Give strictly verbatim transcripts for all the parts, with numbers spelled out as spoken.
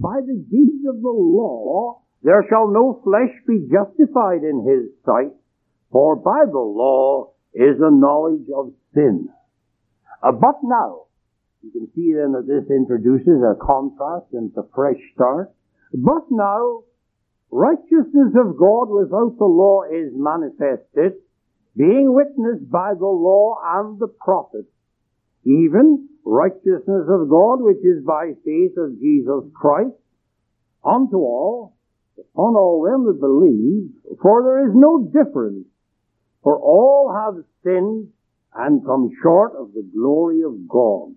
by the deeds of the law there shall no flesh be justified in his sight, for by the law is the knowledge of sin. Uh, but now, you can see then that this introduces a contrast and a fresh start. But now, righteousness of God without the law is manifested, being witnessed by the law and the prophets, even righteousness of God which is by faith of Jesus Christ, unto all, upon all them that believe, for there is no difference, for all have sinned and come short of the glory of God,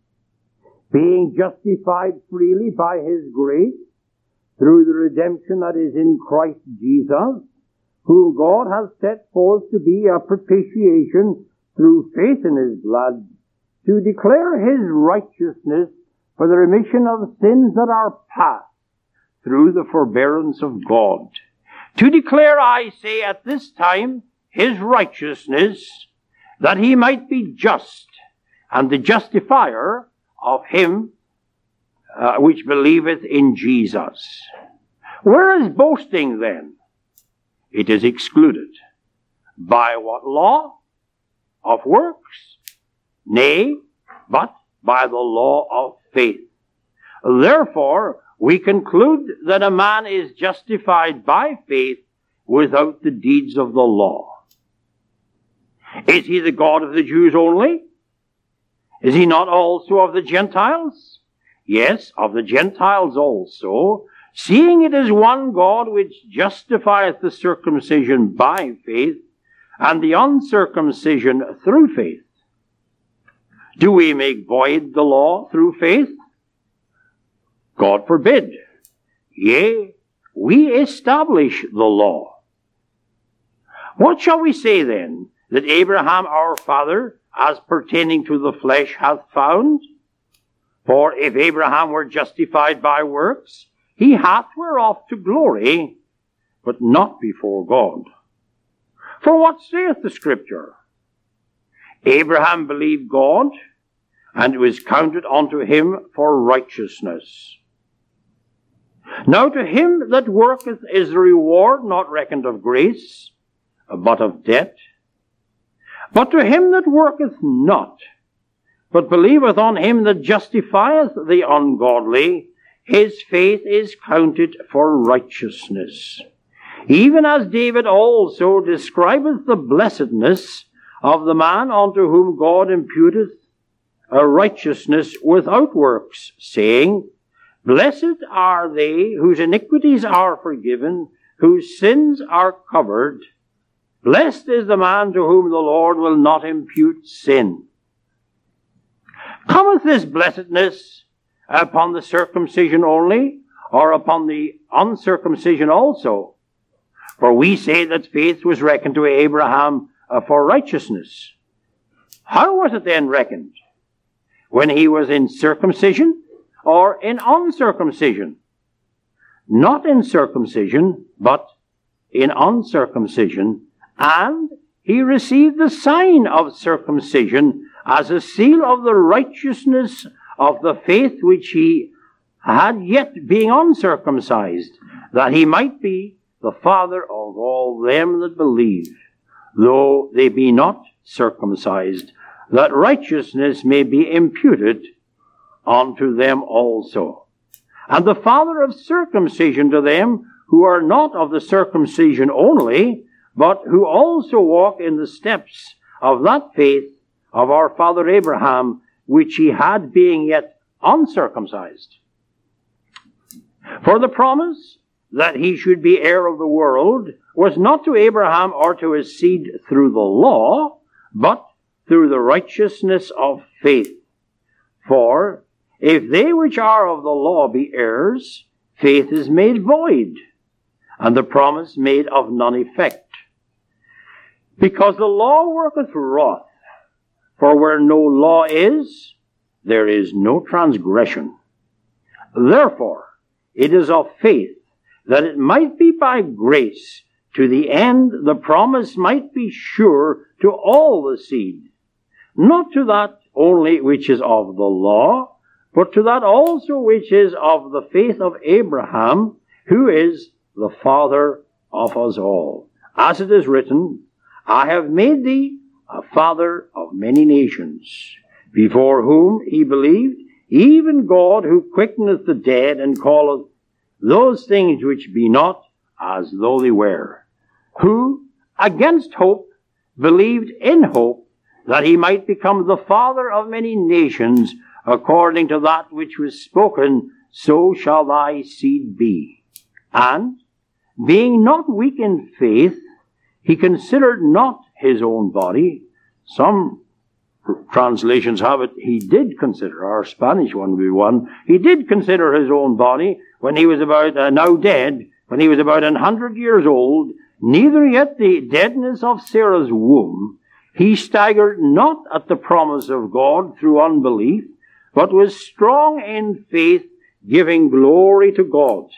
being justified freely by his grace, through the redemption that is in Christ Jesus, whom God has set forth to be a propitiation through faith in his blood, to declare his righteousness for the remission of sins that are past, through the forbearance of God. To declare, I say, at this time, his righteousness, that he might be just, and the justifier of him uh, which believeth in Jesus. Where is boasting then? It is excluded. By what law? Of works? Nay, but by the law of faith. Therefore, we conclude that a man is justified by faith without the deeds of the law. Is he the God of the Jews only? Is he not also of the Gentiles? Yes, of the Gentiles also, seeing it is one God which justifieth the circumcision by faith, and the uncircumcision through faith. Do we make void the law through faith? God forbid. Yea, we establish the law. What shall we say then, that Abraham our father, as pertaining to the flesh, hath found? For if Abraham were justified by works, he hath whereof to glory, but not before God. For what saith the Scripture? Abraham believed God, and it was counted unto him for righteousness. Now to him that worketh is the reward not reckoned of grace, but of debt. But to him that worketh not, but believeth on him that justifieth the ungodly, his faith is counted for righteousness. Even as David also describeth the blessedness of the man unto whom God imputeth a righteousness without works, saying, Blessed are they whose iniquities are forgiven, whose sins are covered. Blessed is the man to whom the Lord will not impute sin. Cometh this blessedness upon the circumcision only, or upon the uncircumcision also? For we say that faith was reckoned to Abraham uh, for righteousness. How was it then reckoned? When he was in circumcision or in uncircumcision? Not in circumcision, but in uncircumcision. And he received the sign of circumcision as a seal of the righteousness of the faith which he had yet being uncircumcised, that he might be the father of all them that believe, though they be not circumcised, that righteousness may be imputed unto them also. And the father of circumcision to them who are not of the circumcision only, but who also walk in the steps of that faith of our father Abraham, which he had being yet uncircumcised. For the promise that he should be heir of the world was not to Abraham or to his seed through the law, but through the righteousness of faith. For if they which are of the law be heirs, faith is made void, and the promise made of none effect. Because the law worketh wrath, for where no law is, there is no transgression. Therefore, it is of faith, that it might be by grace, to the end the promise might be sure to all the seed, not to that only which is of the law, but to that also which is of the faith of Abraham, who is the father of us all. As it is written, I have made thee a father of many nations, before whom he believed, even God who quickeneth the dead, and calleth those things which be not as though they were, who against hope believed in hope, that he might become the father of many nations, according to that which was spoken, so shall thy seed be. And, being not weak in faith, he considered not his own body. Some translations have it, he did consider, our Spanish one would be one, he did consider his own body when he was about, uh, now dead, when he was about an hundred years old, neither yet the deadness of Sarah's womb. He staggered not at the promise of God through unbelief, but was strong in faith, giving glory to God,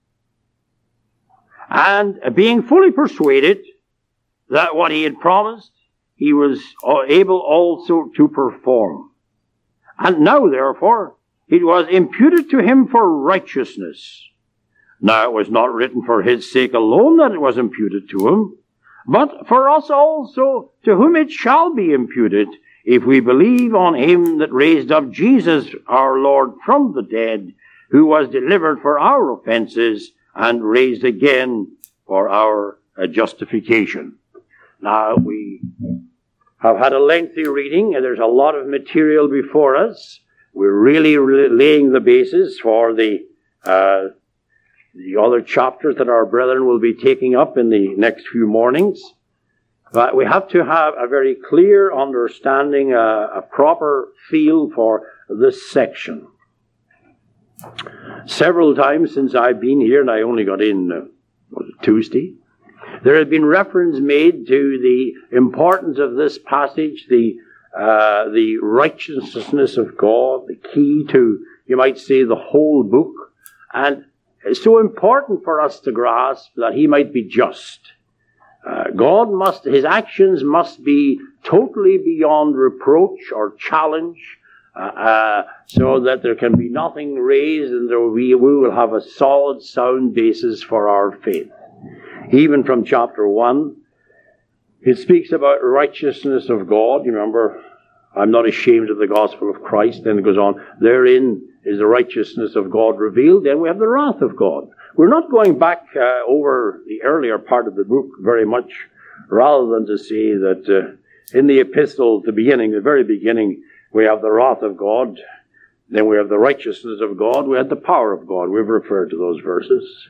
and being fully persuaded that what he had promised, he was able also to perform. And now, therefore, it was imputed to him for righteousness. Now, it was not written for his sake alone that it was imputed to him, but for us also, to whom it shall be imputed, if we believe on him that raised up Jesus our Lord from the dead, who was delivered for our offenses and raised again for our uh, justification. Now, we have had a lengthy reading, and there's a lot of material before us. We're really re- laying the basis for the uh, the other chapters that our brethren will be taking up in the next few mornings. But we have to have a very clear understanding, uh, a proper feel for this section. Several times since I've been here, and I only got in uh, was it Tuesday, there has been reference made to the importance of this passage, the uh, the righteousness of God, the key to, you might say, the whole book. And it's so important for us to grasp that he might be just. Uh, God must, his actions must be totally beyond reproach or challenge, uh, uh, so that there can be nothing raised, and there will be, we will have a solid, sound basis for our faith. Even from chapter one, it speaks about righteousness of God. You remember, I'm not ashamed of the gospel of Christ. Then it goes on, therein is the righteousness of God revealed. Then we have the wrath of God. We're not going back uh, over the earlier part of the book very much, rather than to say that uh, in the epistle, the beginning, the very beginning, we have the wrath of God. Then we have the righteousness of God. We have the power of God. We've referred to those verses.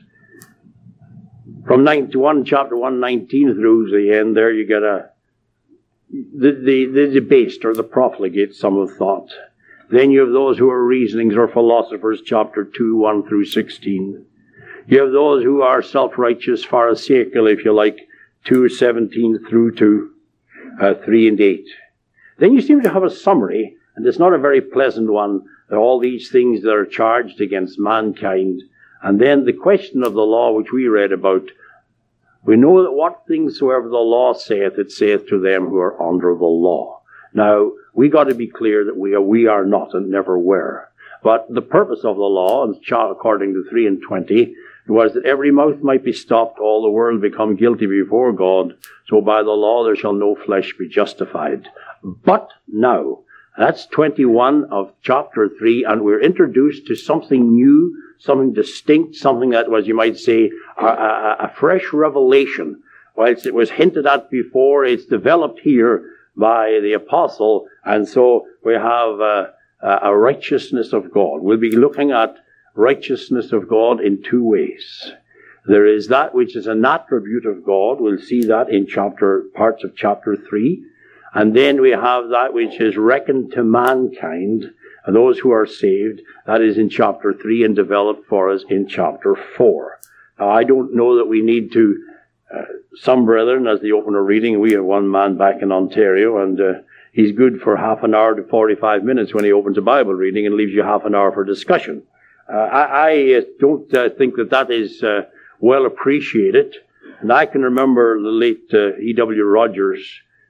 From one, chapter one nineteen through the end there, you get a the, the, the debased or the profligate, some have thought. Then you have those who are reasonings or philosophers, chapter two, one through sixteen. You have those who are self-righteous, pharisaical, if you like, two, seventeen through to uh, three and eight. Then you seem to have a summary, and it's not a very pleasant one, that all these things that are charged against mankind. And then the question of the law, which we read about, we know that what things soever the law saith, it saith to them who are under the law. Now, we got to be clear that we are, we are not and never were. But the purpose of the law, according to three and twenty, was that every mouth might be stopped, all the world become guilty before God. So by the law there shall no flesh be justified. But now, that's twenty-one of chapter three, and we're introduced to something new, something distinct, something that was, you might say, a, a, a fresh revelation. Whilst it was hinted at before, it's developed here by the apostle, and so we have uh, a righteousness of God. We'll be looking at righteousness of God in two ways. There is that which is an attribute of God. We'll see that in chapter parts of chapter three. And then we have that which is reckoned to mankind, and those who are saved. That is in chapter three and developed for us in chapter four. Now, I don't know that we need to, uh, some brethren, as the opener reading, we have one man back in Ontario, and uh, he's good for half an hour to forty-five minutes when he opens a Bible reading and leaves you half an hour for discussion. Uh, I, I uh, don't uh, think that that is uh, well appreciated. And I can remember the late uh, E W Rogers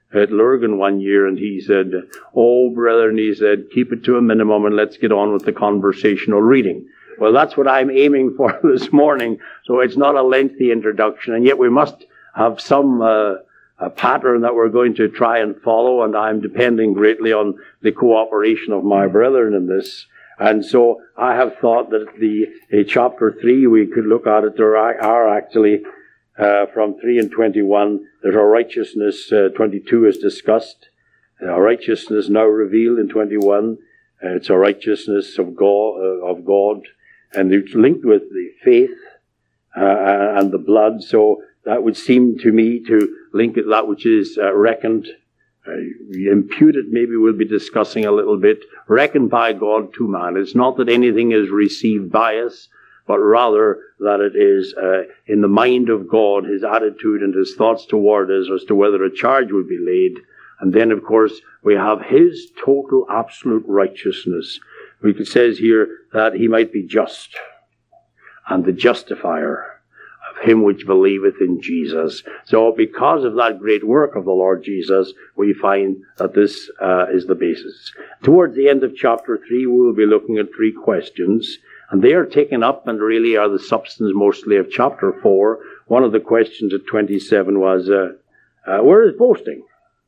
at Lurgan one year, and he said, "Oh, brethren," he said, "keep it to a minimum and let's get on with the conversational reading." Well, that's what I'm aiming for this morning, so it's not a lengthy introduction, and yet we must have some uh, a pattern that we're going to try and follow, and I'm depending greatly on the cooperation of my brethren in this. And so I have thought that the uh, chapter three, we could look at it. There are, are actually uh, from three and twenty-one, there's a righteousness, uh, twenty-two is discussed, a righteousness now revealed in twenty-one. Uh, it's a righteousness of God, uh, of God, and it's linked with the faith uh, and the blood. So that would seem to me to link it, that which is uh, reckoned, uh, imputed, maybe we'll be discussing a little bit, reckoned by God to man. It's not that anything is received by us, but rather that it is uh, in the mind of God, his attitude and his thoughts toward us as to whether a charge would be laid. And then, of course, we have his total absolute righteousness. It says here that he might be just, and the justifier of him which believeth in Jesus. So because of that great work of the Lord Jesus, we find that this uh, is the basis. Towards the end of chapter three, we will be looking at three questions, and they are taken up and really are the substance mostly of chapter four. One of the questions at twenty-seven was, uh, uh, where is boasting?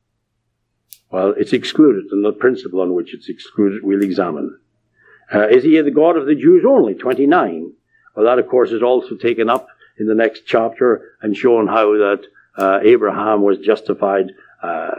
Well, it's excluded, and the principle on which it's excluded we'll examine. Uh, is he the God of the Jews only? twenty-nine. Well, that, of course, is also taken up in the next chapter and shown how that uh, Abraham was justified, uh,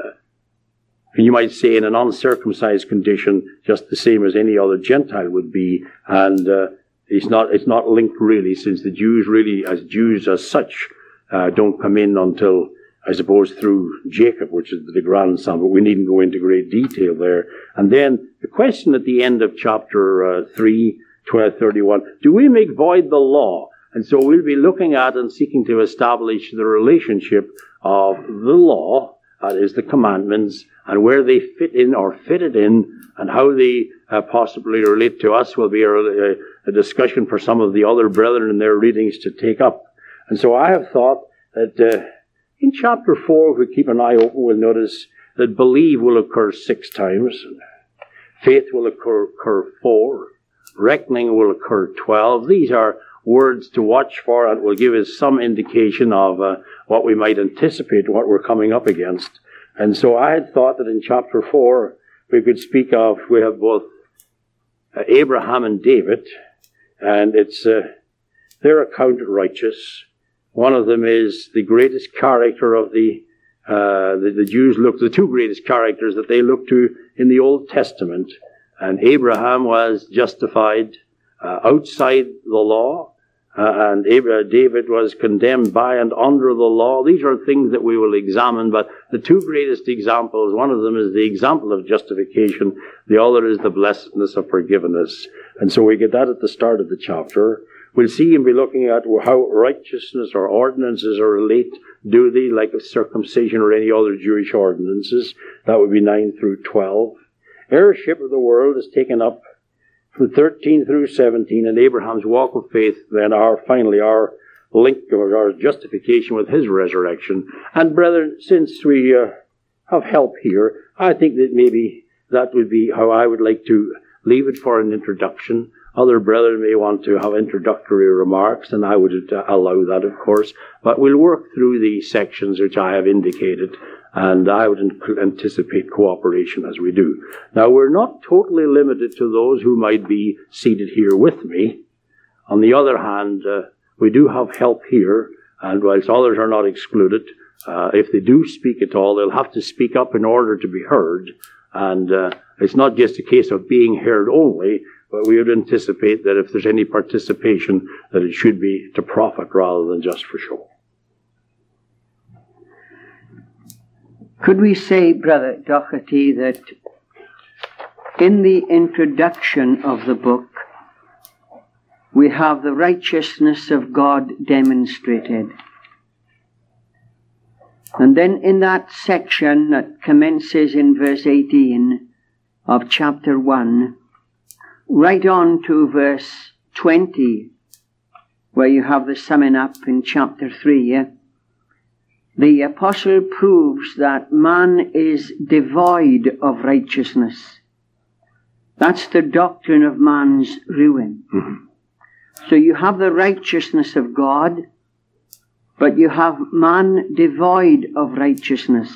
you might say, in an uncircumcised condition, just the same as any other Gentile would be. And uh, it's not it's not linked really, since the Jews really, as Jews as such, uh, don't come in until, I suppose, through Jacob, which is the grandson, but we needn't go into great detail there. And then the question at the end of chapter uh, three, twelve, thirty-one, do we make void the law? And so we'll be looking at and seeking to establish the relationship of the law, that is the commandments, and where they fit in or fitted in, and how they uh, possibly relate to us will be a, a discussion for some of the other brethren in their readings to take up. And so I have thought that uh, in chapter four, if we keep an eye open, we'll notice that believe will occur six times, faith will occur, occur four, reckoning will occur twelve. These are words to watch for, and will give us some indication of uh, what we might anticipate, what we're coming up against. And so I had thought that in chapter four, we could speak of, we have both uh, Abraham and David, and it's uh, their account righteous. One of them is the greatest character of the, uh, the, the Jews look, the two greatest characters that they look to in the Old Testament. And Abraham was justified uh, outside the law, uh, and Abraham, David was condemned by and under the law. These are things that we will examine, but the two greatest examples, one of them is the example of justification, the other is the blessedness of forgiveness. And so we get that at the start of the chapter. We'll see and be looking at how righteousness or ordinances are relate, do they, like of circumcision or any other Jewish ordinances. That would be nine through twelve. Heirship of the world is taken up from thirteen through seventeen, and Abraham's walk of faith, then our, finally, our link or our justification with his resurrection. And brethren, since we uh, have help here, I think that maybe that would be how I would like to leave it for an introduction. Other brethren may want to have introductory remarks, and I would uh, allow that, of course. But we'll work through the sections which I have indicated, and I would anticipate cooperation as we do. Now, we're not totally limited to those who might be seated here with me. On the other hand, uh, we do have help here, and whilst others are not excluded, uh, if they do speak at all, they'll have to speak up in order to be heard. And uh, it's not just a case of being heard only, but we would anticipate that if there's any participation, that it should be to profit rather than just for show. Could we say, Brother Doherty, that in the introduction of the book, we have the righteousness of God demonstrated? And then in that section that commences in verse eighteen of chapter one, right on to verse twenty, where you have the summing up in chapter three, the apostle proves that man is devoid of righteousness. That's the doctrine of man's ruin. Mm-hmm. So you have the righteousness of God, but you have man devoid of righteousness.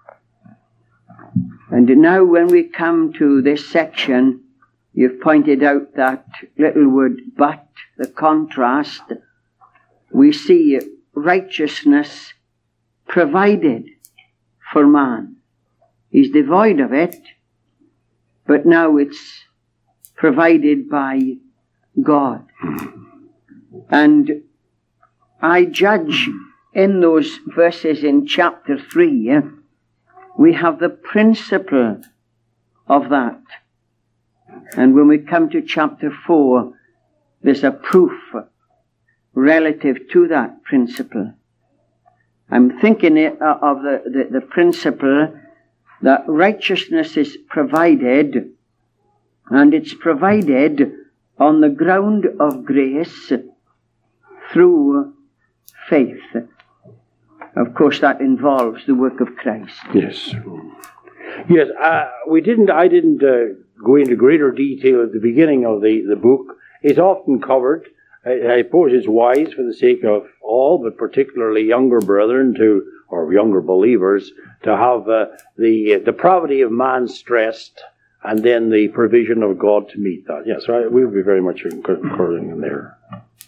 And now when we come to this section, you've pointed out that little word but, the contrast. We see righteousness provided for man. He's devoid of it, but now it's provided by God. And I judge in those verses in chapter three, eh, we have the principle of that. And when we come to chapter four, there's a proof relative to that principle. I'm thinking of the, the, the principle that righteousness is provided, and it's provided on the ground of grace through faith. Of course, that involves the work of Christ. Yes. Yes, uh, we didn't, I didn't uh, go into greater detail at the beginning of the, the book. It's often covered. I, I suppose it's wise for the sake of all, but particularly younger brethren to, or younger believers, to have uh, the depravity of man stressed, and then the provision of God to meet that. Yes, right, we would be very much concurring in there.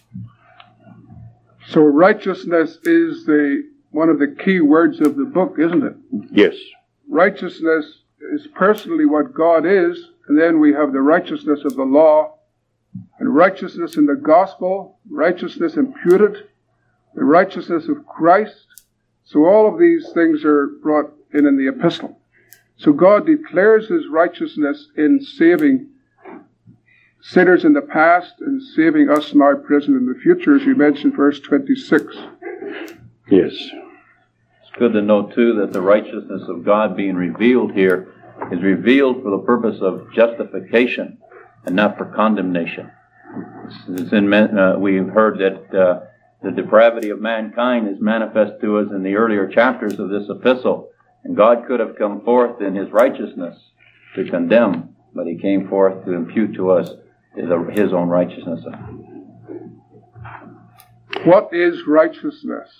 So righteousness is the one of the key words of the book, isn't it? Yes. Righteousness is personally what God is, and then we have the righteousness of the law, and righteousness in the gospel, righteousness imputed, the righteousness of Christ. So all of these things are brought in in the epistle. So God declares his righteousness in saving sinners in the past and saving us now present in the future, as you mentioned, verse twenty-six. Yes. It's good to know, too, that the righteousness of God being revealed here is revealed for the purpose of justification and not for condemnation. It's in, uh, we've heard that uh, the depravity of mankind is manifest to us in the earlier chapters of this epistle. And God could have come forth in his righteousness to condemn, but he came forth to impute to us his own righteousness. What is righteousness?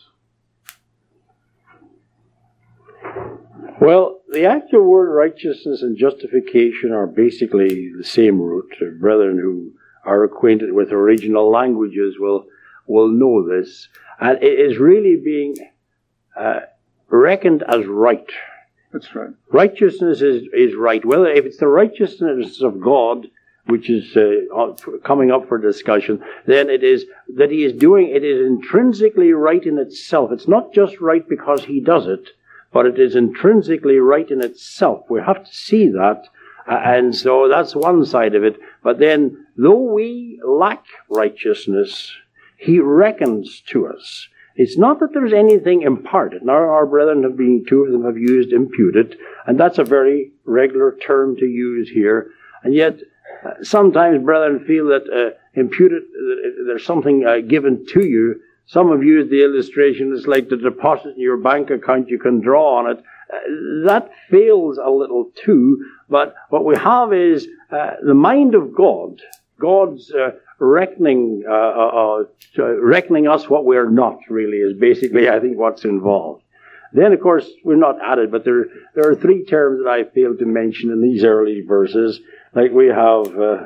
Well, the actual word righteousness and justification are basically the same root. Brethren who are acquainted with original languages will will know this. And it is really being uh, reckoned as right. That's right. Righteousness is, is right. Well, if it's the righteousness of God, which is uh, coming up for discussion, then it is that he is doing, it is intrinsically right in itself. It's not just right because he does it, but it is intrinsically right in itself. We have to see that. Uh, and so that's one side of it. But then, though we lack righteousness, he reckons to us. It's not that there's anything imparted. Now, our brethren have been, two of them have used imputed, and that's a very regular term to use here. And yet, uh, sometimes brethren feel that uh, imputed, uh, there's something uh, given to you. Some have used the illustration, it's like the deposit in your bank account, you can draw on it. Uh, that fails a little too, but what we have is uh, the mind of God, God's uh, reckoning, uh, uh, uh, reckoning us what we're not, really, is basically, I think, what's involved. Then, of course, we're not added, but there, there are three terms that I failed to mention in these early verses. Like we have uh,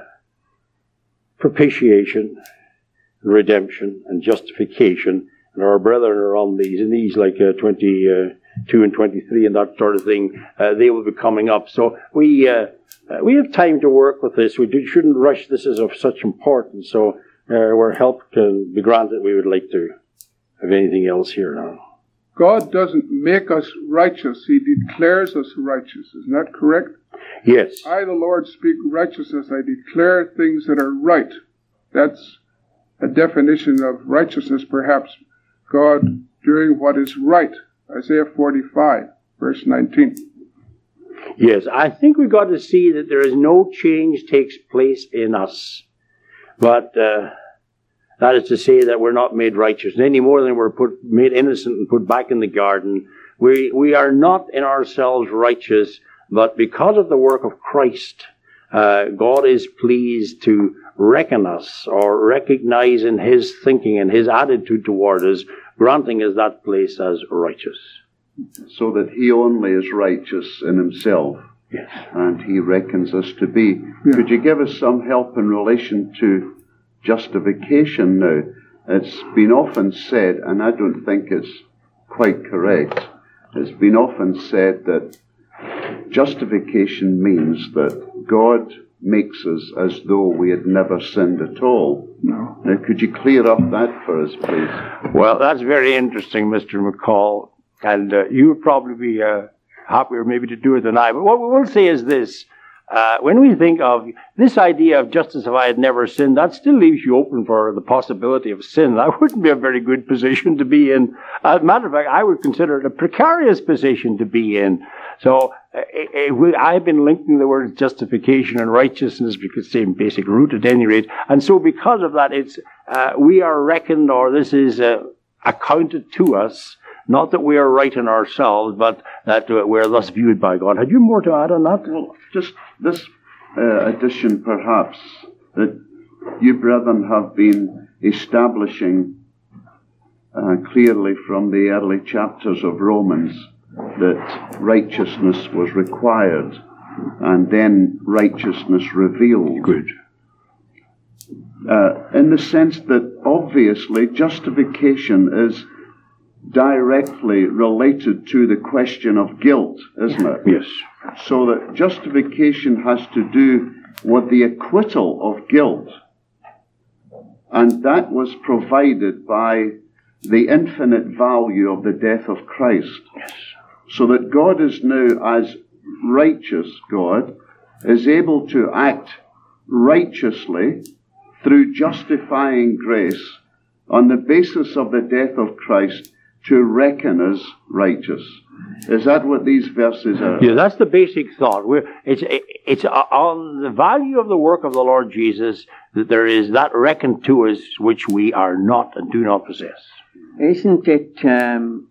propitiation, redemption, and justification. And our brethren are on these, and these like uh, twenty-two and twenty-three and that sort of thing, uh, they will be coming up. So we uh, uh, we have time to work with this. We do, shouldn't rush this as of such importance. So uh, where help can be granted, we would like to have anything else here now. God doesn't make us righteous. He declares us righteous. Isn't that correct? Yes. I, the Lord, speak righteousness. I declare things that are right. That's a definition of righteousness, perhaps. God doing what is right. Isaiah forty-five, verse nineteen. Yes, I think we've got to see that there is no change takes place in us. But uh, That is to say that we're not made righteous any more than we're put, made innocent and put back in the garden. We, we are not in ourselves righteous, but because of the work of Christ, uh, God is pleased to reckon us or recognize in His thinking and His attitude toward us, granting us that place as righteous. So that He only is righteous in Himself. Yes. And He reckons us to be. Yeah. Could you give us some help in relation to justification now? It's been often said, and I don't think it's quite correct, it's been often said that justification means that God makes us as though we had never sinned at all. No. Now, could you clear up that for us, please? Well, that's very interesting, Mister McCall, and uh, you would probably be uh, happier maybe to do it than I. But what we will say is this. Uh, when we think of this idea of justice if I had never sinned, that still leaves you open for the possibility of sin. That wouldn't be a very good position to be in. As a matter of fact, I would consider it a precarious position to be in. So uh, it, it, I've been linking the words justification and righteousness because the same basic root at any rate. And so because of that, it's uh, we are reckoned, or this is uh, accounted to us, not that we are right in ourselves, but that uh, we're thus viewed by God. Had you more to add on that? Well, just this uh, addition, perhaps, that you, brethren, have been establishing uh, clearly from the early chapters of Romans that righteousness was required and then righteousness revealed. Good. Uh, in the sense that obviously justification is directly related to the question of guilt, isn't it? Yes. So that justification has to do with the acquittal of guilt. And that was provided by the infinite value of the death of Christ. Yes. So that God is now, as righteous God, is able to act righteously through justifying grace on the basis of the death of Christ to reckon us righteous. Is that what these verses are? Yeah, that's the basic thought. We're, it's it's on the value of the work of the Lord Jesus that there is that reckoned to us which we are not and do not possess. Isn't it um,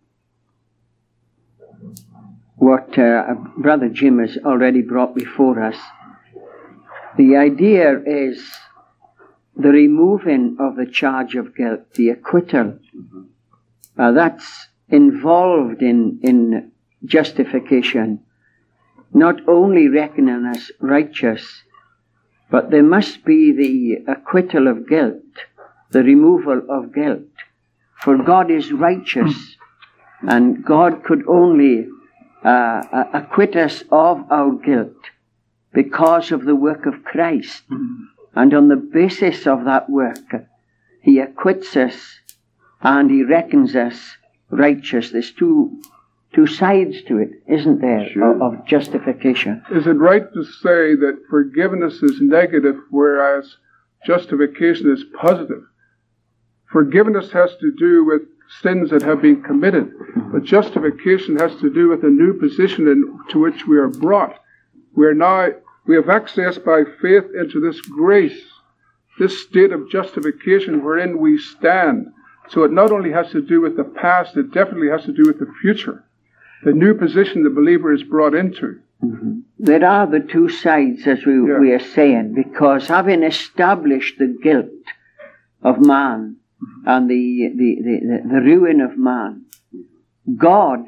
what uh, Brother Jim has already brought before us? The idea is the removing of the charge of guilt, the acquittal. Mm-hmm. Uh, that's involved in, in justification, not only reckoning us righteous, but there must be the acquittal of guilt, the removal of guilt. For God is righteous, and God could only uh, acquit us of our guilt because of the work of Christ. And on the basis of that work, He acquits us and He reckons us righteous. There's two two sides to it, isn't there, Sure. of, of justification? Is it right to say that forgiveness is negative, whereas justification is positive? Forgiveness has to do with sins that have been committed, but justification has to do with a new position into which we are brought. We are now, we have access by faith into this grace, this state of justification wherein we stand. So it not only has to do with the past, it definitely has to do with the future, the new position the believer is brought into. Mm-hmm. There are the two sides, as we, Yeah. we are saying, because having established the guilt of man and the, the, the, the ruin of man, God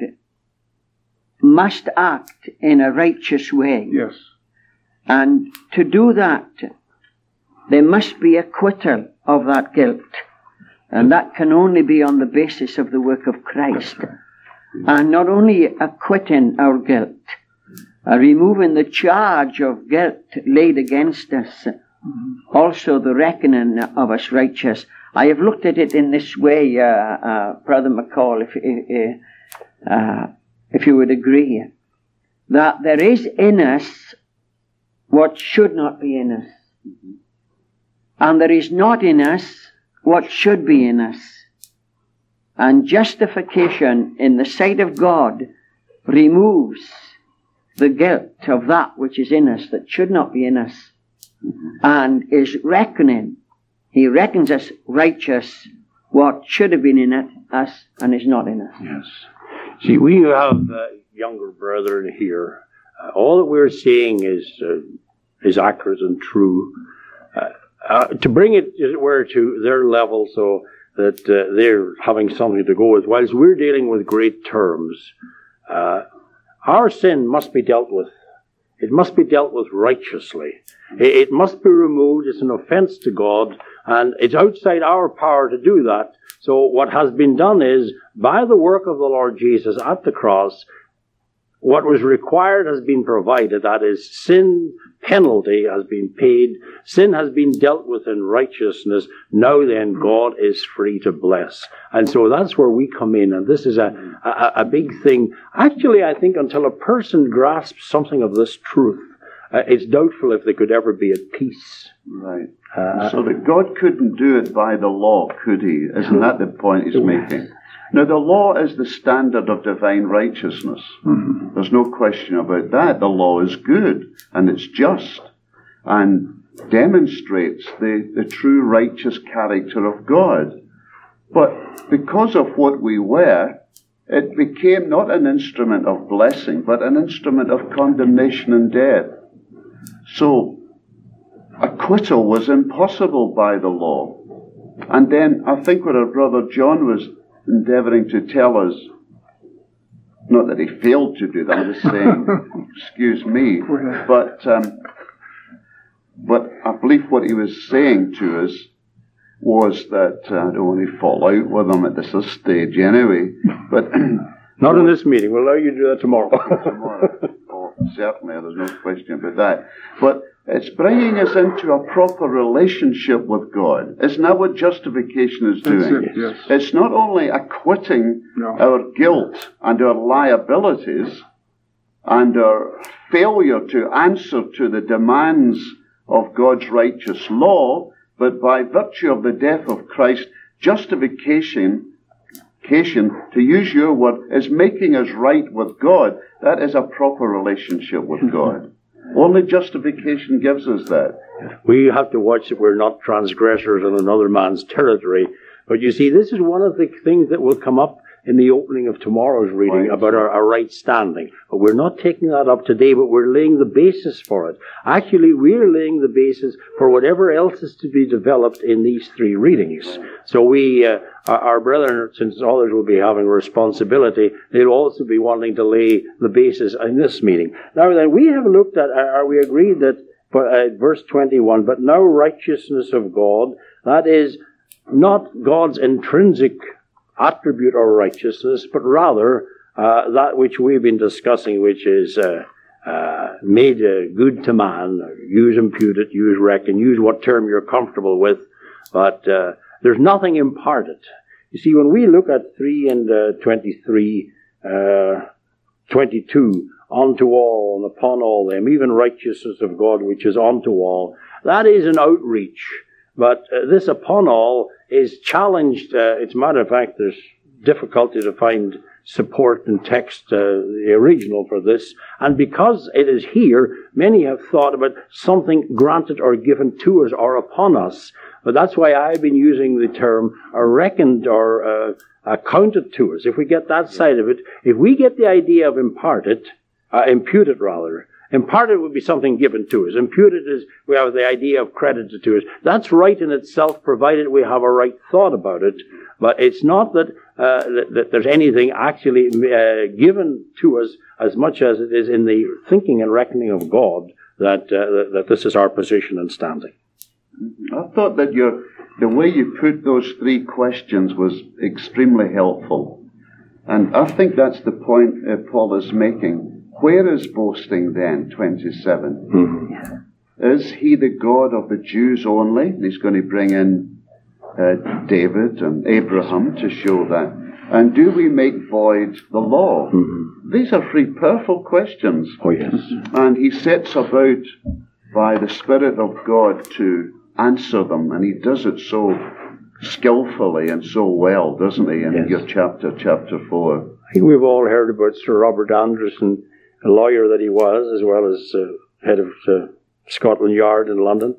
must act in a righteous way. Yes. And to do that, there must be acquittal of that guilt. And that can only be on the basis of the work of Christ. And not only acquitting our guilt, uh, removing the charge of guilt laid against us, also the reckoning of us righteous. I have looked at it in this way, uh, uh, Brother McCall, if, if, uh, if you would agree, that there is in us what should not be in us. And there is not in us what should be in us. And justification in the sight of God removes the guilt of that which is in us that should not be in us, and is reckoning He reckons us righteous, what should have been in it, us, and is not in us. Yes. See, we have uh, younger brethren here. Uh, all that we're saying is uh, is accurate and true. Uh, uh, to bring it, as it were, to their level so that uh, they're having something to go with, whilst we're dealing with great terms, uh, our sin must be dealt with. It must be dealt with righteously. It, it must be removed. It's an offense to God, and it's outside our power to do that. So what has been done is, by the work of the Lord Jesus at the cross, what was required has been provided. That is, sin penalty has been paid. Sin has been dealt with in righteousness. Now then, God is free to bless. And so that's where we come in. And this is a, a, a big thing. Actually, I think until a person grasps something of this truth, uh, it's doubtful if they could ever be at peace. Right. Uh, so that God couldn't do it by the law, could he? Isn't that the point he's making? Now, the law is the standard of divine righteousness. Mm-hmm. There's no question about that. The law is good, and it's just, and demonstrates the, the true righteous character of God. But because of what we were, it became not an instrument of blessing, but an instrument of condemnation and death. So, acquittal was impossible by the law. And then I think what our brother John was endeavouring to tell us, not that he failed to do that, I'm just saying, excuse me, but um, but I believe what he was saying to us was that, uh, I don't want to fall out with him at this stage anyway, but... Not in this meeting, we'll allow you to do that tomorrow. tomorrow. Oh, certainly, there's no question about that. But it's bringing us into a proper relationship with God. Isn't that what justification is doing? It, yes. It's not only acquitting no. our guilt and our liabilities and our failure to answer to the demands of God's righteous law, but by virtue of the death of Christ, justification, to use your word, is making us right with God. That is a proper relationship with God. Only justification gives us that. We have to watch that we're not transgressors in another man's territory. But you see, this is one of the things that will come up in the opening of tomorrow's reading Right. about our, our right standing. But we're not taking that up today, but we're laying the basis for it. Actually, we're laying the basis for whatever else is to be developed in these three readings. So we, uh, our, our brethren, since others will be having responsibility, they'll also be wanting to lay the basis in this meeting. Now then, we have looked at, are we agreed that, for, uh, verse twenty-one, but now righteousness of God, that is not God's intrinsic attribute or righteousness, but rather uh, that which we've been discussing, which is uh, uh, made uh, good to man. Use imputed, use reckon, use what term you're comfortable with, but uh, there's nothing imparted. You see, when we look at three and uh, twenty-three, uh, twenty-two, unto all and upon all them, even righteousness of God, which is unto all, that is an outreach. But uh, this upon all is challenged. Uh, it's a matter of fact, there's difficulty to find support in text, uh, the original for this. And because it is here, many have thought about something granted or given to us or upon us. But that's why I've been using the term uh, reckoned or uh, accounted to us. If we get that side of it, if we get the idea of imparted, uh, imputed rather, imparted would be something given to us. Imputed is, we have the idea of credited to us. That's right in itself, provided we have a right thought about it. But it's not that, uh, that, that there's anything actually uh, given to us as much as it is in the thinking and reckoning of God that, uh, that this is our position and standing. I thought that your, the way you put those three questions was extremely helpful. And I think that's the point uh, Paul is making. Where is boasting then, twenty-seven? Mm-hmm. Is he the God of the Jews only? And he's going to bring in uh, David and Abraham to show that. And do we make void the law? Mm-hmm. These are three powerful questions. Oh, yes. And he sets about by the Spirit of God to answer them. And he does it so skillfully and so well, doesn't he, in yes. your chapter, chapter four. I think we've all heard about Sir Robert Anderson, a lawyer that he was, as well as uh, head of uh, Scotland Yard in London.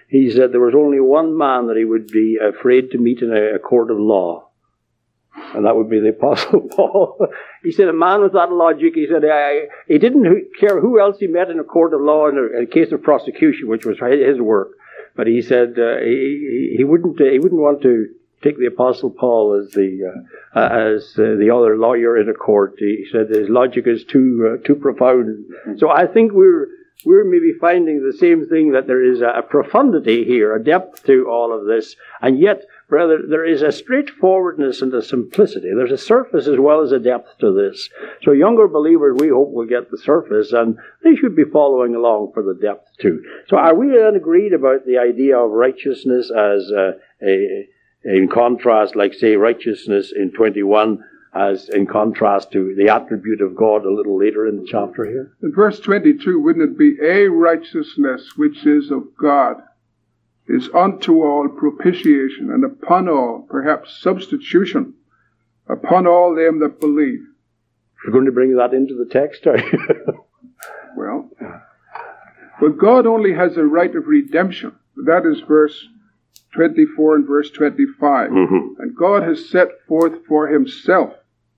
he said there was only one man that he would be afraid to meet in a, a court of law, and that would be the Apostle Paul. He said a man with that logic, he said I, he didn't care who else he met in a court of law in a, in a case of prosecution, which was his work. But he said uh, he, he wouldn't uh, he wouldn't want to take the Apostle Paul as the uh, uh, as uh, the other lawyer in a court. He said his logic is too uh, too profound. So I think we're we're maybe finding the same thing, that there is a profundity here, a depth to all of this, and yet, brother, there is a straightforwardness and a simplicity. There's a surface as well as a depth to this. So younger believers, we hope, will get the surface, and they should be following along for the depth too. So are we then agreed about the idea of righteousness as uh, a, in contrast, like say righteousness in twenty-one, as in contrast to the attribute of God a little later in the chapter here? In verse twenty-two, wouldn't it be a righteousness which is of God, is unto all propitiation, and upon all, perhaps substitution, upon all them that believe. You're going to bring that into the text, are you? Well, but God only has a right of redemption. That is verse twenty-four and verse twenty-five. Mm-hmm. And God has set forth for himself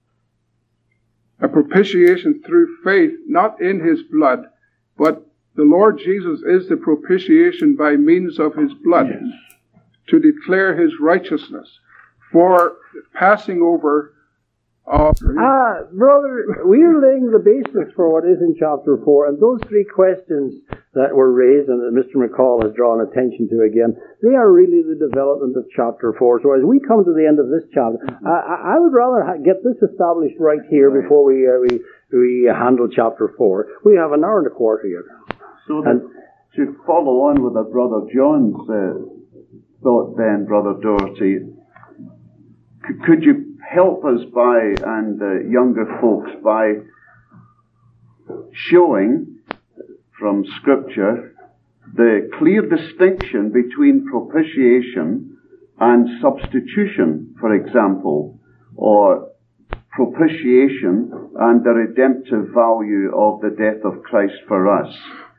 a propitiation through faith, not in his blood, but the Lord Jesus is the propitiation by means of his blood, yes, to declare his righteousness, for passing over of... Ah, brother, we are laying the basis for what is in chapter four, and those three questions that were raised and that Mister McCall has drawn attention to again, they are really the development of chapter four. So as we come to the end of this chapter, mm-hmm. I, I would rather ha- get this established right here right. before we, uh, we we handle chapter four. We have an hour and a quarter here. So that, to follow on with our Brother John's uh, thought then, Brother Doherty, c- could you help us by, and uh, younger folks, by showing from Scripture the clear distinction between propitiation and substitution, for example, or propitiation and the redemptive value of the death of Christ for us?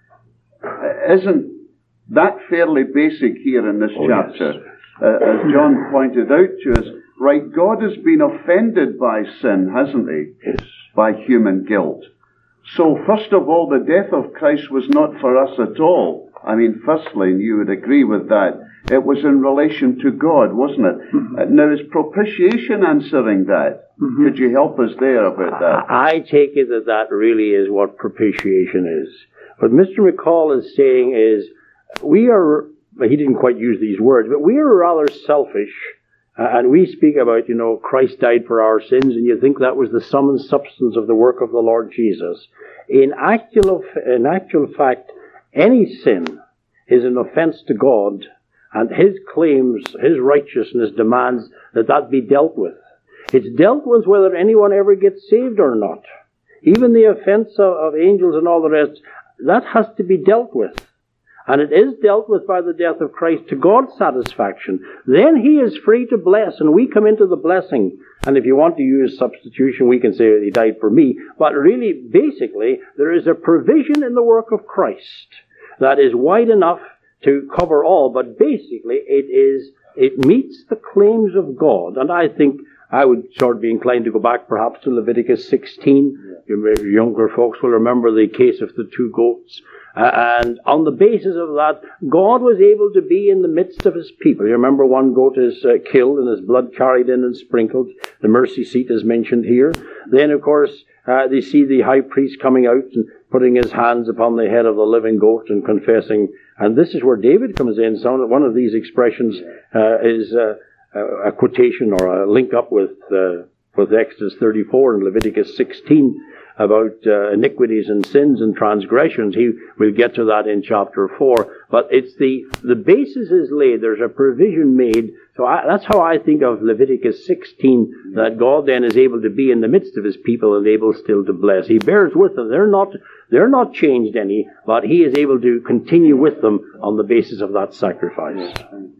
Isn't that fairly basic here in this oh, chapter? Yes. Uh, as John pointed out to us, right, God has been offended by sin, hasn't he? Yes. By human guilt. So, first of all, the death of Christ was not for us at all. I mean, firstly, and you would agree with that, it was in relation to God, wasn't it? Mm-hmm. Uh, now, is propitiation answering that? Mm-hmm. Could you help us there about that? I, I take it that that really is what propitiation is. What Mister McCall is saying is, we are, he didn't quite use these words, but we are rather selfish. Uh, and we speak about, you know, Christ died for our sins, and you think that was the sum and substance of the work of the Lord Jesus. In actual, in actual fact, any sin is an offense to God, and his claims, his righteousness demands that that be dealt with. It's dealt with whether anyone ever gets saved or not. Even the offense of, of angels and all the rest, that has to be dealt with. And it is dealt with by the death of Christ to God's satisfaction. Then he is free to bless, and we come into the blessing. And if you want to use substitution, we can say he died for me. But really, basically, there is a provision in the work of Christ that is wide enough to cover all. But basically, it is it meets the claims of God. And I think I would sort of be inclined to go back perhaps to Leviticus sixteen. Your younger folks will remember the case of the two goats. Uh, and on the basis of that, God was able to be in the midst of his people. You remember one goat is uh, killed and his blood carried in and sprinkled. The mercy seat is mentioned here. Then, of course, uh, they see the high priest coming out and putting his hands upon the head of the living goat and confessing. And this is where David comes in. So one of these expressions uh, is uh, a quotation or a link up with uh, with Exodus thirty-four and Leviticus sixteen. About uh, iniquities and sins and transgressions. He will get to that in chapter four. But it's the the basis is laid. There's a provision made. So I, that's how I think of Leviticus sixteen, that God then is able to be in the midst of his people and able still to bless. He bears with them. They're not they're not changed any, but he is able to continue with them on the basis of that sacrifice.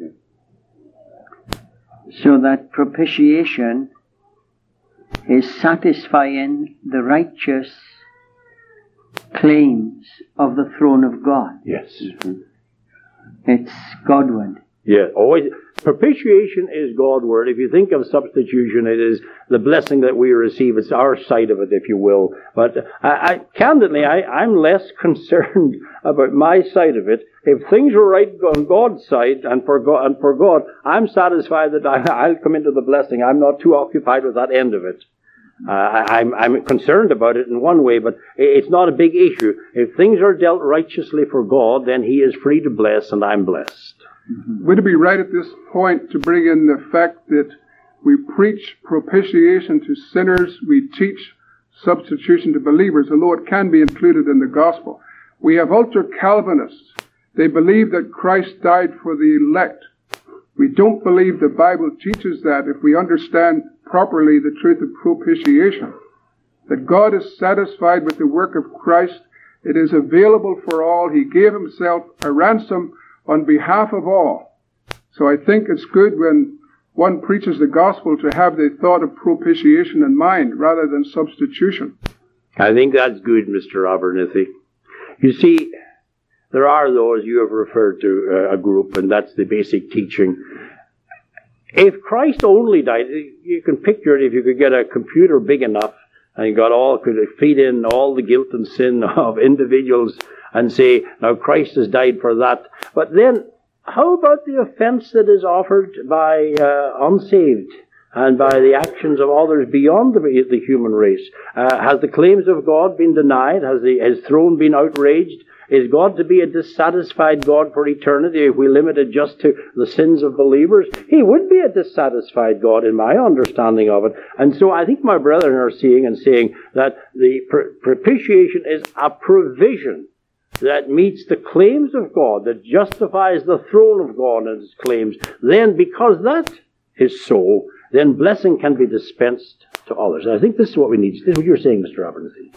So that propitiation is satisfying the righteous claims of the throne of God. Yes. Mm-hmm. It's Godward. Yeah, always. Propitiation is Godward. If you think of substitution, it is the blessing that we receive. It's our side of it, if you will. But I, I, candidly, I, I'm less concerned about my side of it. If things are right on God's side and for God, and for God, I'm satisfied that I, I'll come into the blessing. I'm not too occupied with that end of it. Uh, I, I'm, I'm concerned about it in one way, but it's not a big issue. If things are dealt righteously for God, then He is free to bless, and I'm blessed. Would it be right at this point to bring in the fact that we preach propitiation to sinners, we teach substitution to believers, although it can be included in the gospel? We have ultra-Calvinists. They believe that Christ died for the elect. We don't believe the Bible teaches that if we understand properly the truth of propitiation. That God is satisfied with the work of Christ. It is available for all. He gave Himself a ransom on behalf of all. So I think it's good when one preaches the gospel to have the thought of propitiation in mind rather than substitution. I think that's good, Mister Abernethy. You see, there are those, you have referred to uh, a group, and that's the basic teaching. If Christ only died, you can picture it if you could get a computer big enough and you got all, could feed in all the guilt and sin of individuals and say, now Christ has died for that. But then, how about the offense that is offered by uh, unsaved and by the actions of others beyond the, the human race? Uh, has the claims of God been denied? Has the, his throne been outraged? Is God to be a dissatisfied God for eternity if we limit it just to the sins of believers? He would be a dissatisfied God in my understanding of it. And so I think my brethren are seeing and saying that the pr- propitiation is a provision that meets the claims of God, that justifies the throne of God and His claims. Then, because that is so, then blessing can be dispensed to others. I think this is what we need. This is what you're saying, Mister Abernethy.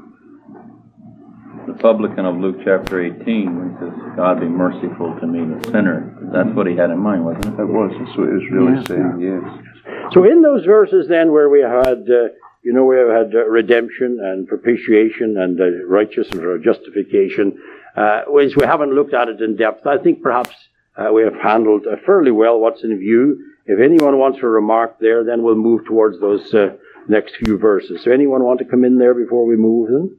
The publican of Luke chapter eighteen, when he says, God be merciful to me, the sinner. That's what he had in mind, wasn't it? It was. That's what he was really yeah. saying, yes. So in those verses then where we had, uh, you know, we have had uh, redemption and propitiation and uh, righteousness or justification, uh, which we haven't looked at it in depth. I think perhaps uh, we have handled uh, fairly well what's in view. If anyone wants a remark there, then we'll move towards those uh, next few verses. So anyone want to come in there before we move then?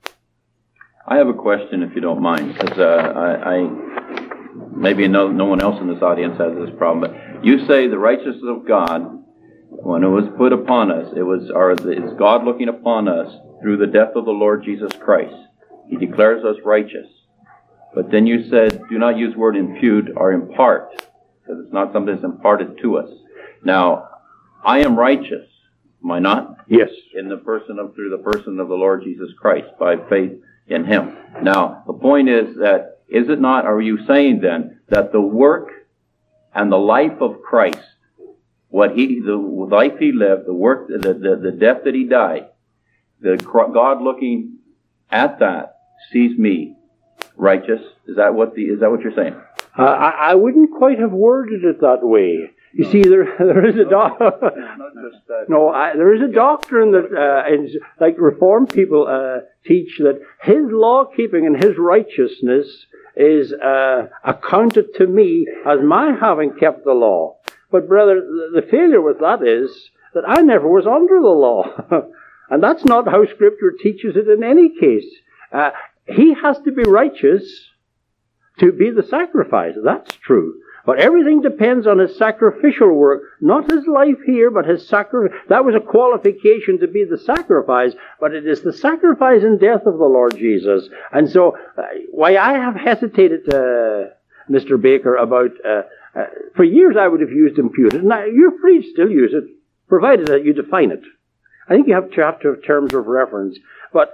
I have a question, if you don't mind, because uh, I, I maybe no, no one else in this audience has this problem. But you say the righteousness of God, when it was put upon us, it was or is God looking upon us through the death of the Lord Jesus Christ. He declares us righteous. But then you said, do not use the word impute or impart, because it's not something that's imparted to us. Now, I am righteous, am I not? Yes. In the person of through the person of the Lord Jesus Christ by faith in Him. Now, the point is that, is it not, are you saying then, that the work and the life of Christ, what He, the life He lived, the work, the, the, the death that He died, the God looking at that sees me righteous? Is that what the, is that what you're saying? Uh, I, I wouldn't quite have worded it that way. You no. see, there there is a doc- no, I, there is a doctrine that, uh, is, like Reformed people uh, teach, that His law keeping and His righteousness is uh, accounted to me as my having kept the law. But brother, the, the failure with that is that I never was under the law, and that's not how Scripture teaches it in any case. Uh, he has to be righteous to be the sacrifice. That's true. But everything depends on His sacrificial work, not His life here, but His sacrifice. That was a qualification to be the sacrifice, but it is the sacrifice and death of the Lord Jesus. And so, uh, why I have hesitated, uh, Mister Baker, about, uh, uh, for years I would have used imputed, and I, you're free to still use it, provided that you define it. I think you have to have, to have terms of reference, but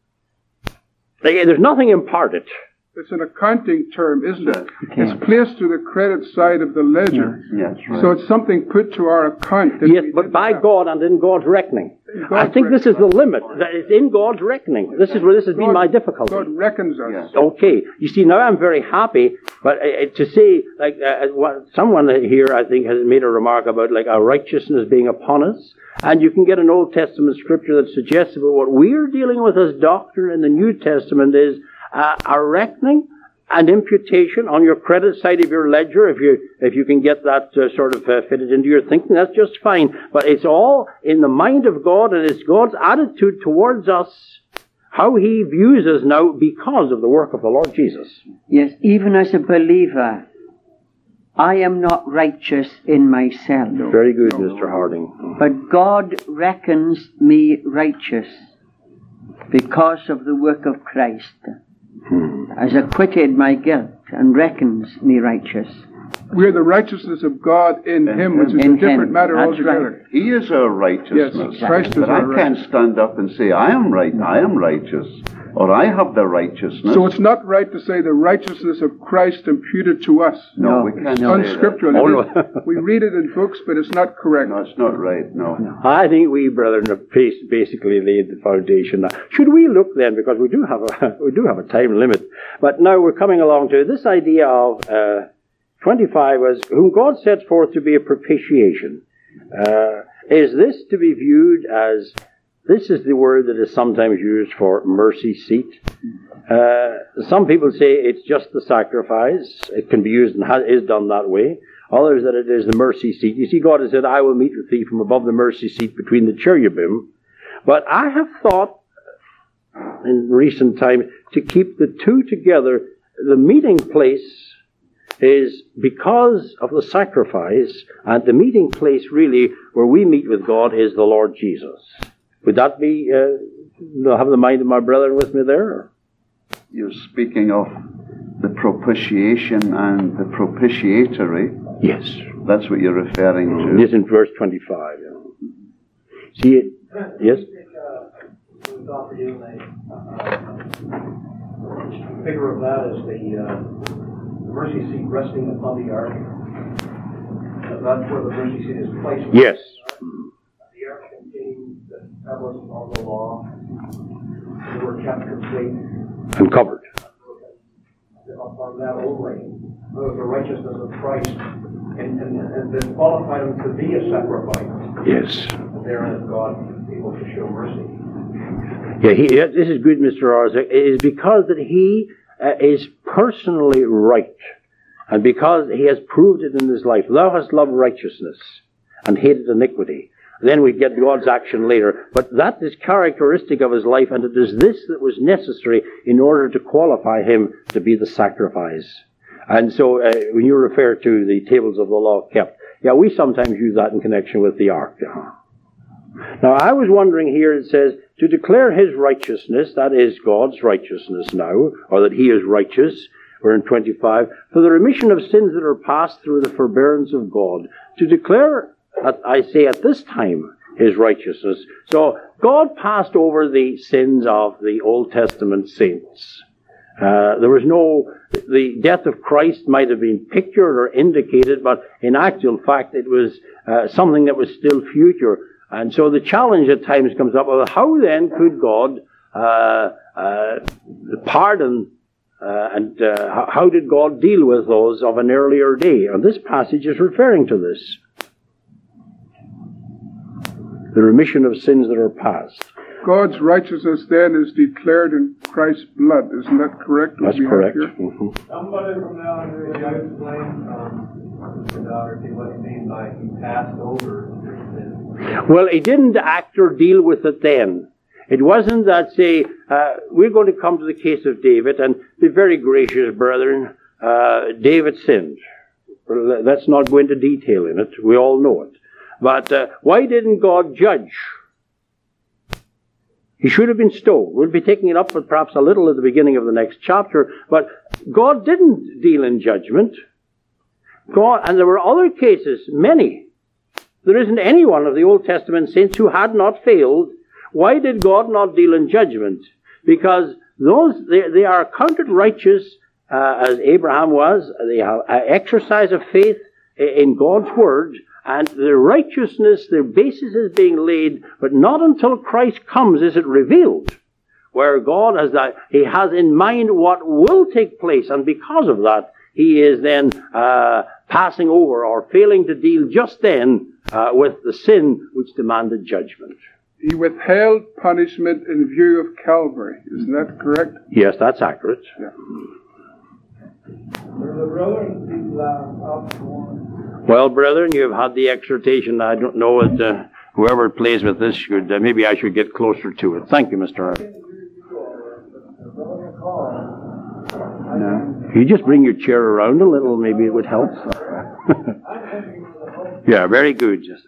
like, there's nothing imparted. It's an accounting term, isn't it? Okay. It's placed to the credit side of the ledger. Yes, right. So it's something put to our account. Yes, but by have. God and in God's reckoning. In God's I think reckoning. This is the limit. That it's in God's reckoning. This is where this has God, been my difficulty. God reckons us. Yes. Okay. You see, now I'm very happy, but uh, to say, like, uh, what, someone here, I think, has made a remark about, like, our righteousness being upon us. And you can get an Old Testament scripture that suggests that what we're dealing with as doctrine in the New Testament is Uh, a reckoning an imputation on your credit side of your ledger, if you if you can get that uh, sort of uh, fitted into your thinking, that's just fine. But it's all in the mind of God, and it's God's attitude towards us, how He views us now because of the work of the Lord Jesus. Yes, even as a believer, I am not righteous in myself. Very good, Mister Harding. But God reckons me righteous because of the work of Christ. Hmm. Has acquitted my guilt and reckons me righteous. We're the righteousness of God in, in Him, which is in a different him. matter That's altogether. Right. He is our righteousness. Yes, exactly. Christ is but our I can't stand up and say, I am right, I am righteous, or I have the righteousness. So it's not right to say the righteousness of Christ imputed to us. No, no we can't It's say unscriptural. that. Oh, It no. is- we read it in books, but it's not correct. No, it's not right, no. no. I think we, brethren, have bas- basically laid the foundation. Now, should we look then, because we do have a we do have a time limit, but now we're coming along to this idea of uh, twenty-five was whom God sets forth to be a propitiation. Uh, is this to be viewed as, this is the word that is sometimes used for mercy seat. Uh, some people say it's just the sacrifice. It can be used and ha- is done that way. Others that it is the mercy seat. You see, God has said, I will meet with thee from above the mercy seat between the cherubim. But I have thought in recent times to keep the two together. The meeting place is because of the sacrifice, and the meeting place really where we meet with God is the Lord Jesus. Would that be, uh, have the mind of my brethren with me there? You're speaking of the propitiation and the propitiatory. Yes. That's what you're referring to. This in verse twenty-five. Yeah. See it? Yes? We thought the figure of that is the, uh, the mercy seat resting upon the ark. That's where the mercy seat is placed. Yes. The ark contains the tablets of the law. They were kept complete. And covered. Upon that only, the righteousness of Christ, and, and, and then qualified him to be a sacrifice. Yes. And therein is God able to show mercy. Yeah, he, this is good, Mister Orzik. It is because that he uh, is personally right, and because he has proved it in his life. Thou hast loved righteousness and hated iniquity. Then we get God's action later. But that is characteristic of his life, and it is this that was necessary in order to qualify him to be the sacrifice. And so uh, when you refer to the tables of the law kept, yeah, we sometimes use that in connection with the ark. Now, I was wondering here, it says, to declare his righteousness, that is God's righteousness now, or that he is righteous, we're in twenty-five, for the remission of sins that are past through the forbearance of God. To declare, I say at this time, his righteousness. So, God passed over the sins of the Old Testament saints. Uh, there was no, the death of Christ might have been pictured or indicated, but in actual fact it was uh, something that was still future. And so the challenge at times comes up, well, how then could God uh, uh, pardon uh, and uh, how did God deal with those of an earlier day? And this passage is referring to this. The remission of sins that are past. God's righteousness then is declared in Christ's blood. Isn't that correct? That's correct. Mm-hmm. Somebody from now on really I explain um, to the daughter see what he means by he passed over their sins. Well, he didn't act or deal with it then. It wasn't that, say, uh, we're going to come to the case of David, and be very gracious, brethren, uh, David sinned. Let's not go into detail in it. We all know it. But uh, why didn't God judge? He should have been stoned. We'll be taking it up perhaps a little at the beginning of the next chapter. But God didn't deal in judgment. God, and there were other cases, many. There isn't any one of the Old Testament saints who had not failed. Why did God not deal in judgment? Because those they, they are counted righteous uh, as Abraham was. They have an exercise of faith in God's word. And the righteousness, their basis is being laid, but not until Christ comes is it revealed. Where God has that, He has in mind what will take place, and because of that, He is then uh, passing over or failing to deal just then uh, with the sin which demanded judgment. He withheld punishment in view of Calvary. Isn't that correct? Yes, that's accurate. Yeah. Well, brethren, you've had the exhortation. I don't know that uh, whoever plays with this should, uh, maybe I should get closer to it. Thank you, Mister Hart. No. You just bring your chair around a little, maybe it would help. Yeah, very good, Justice.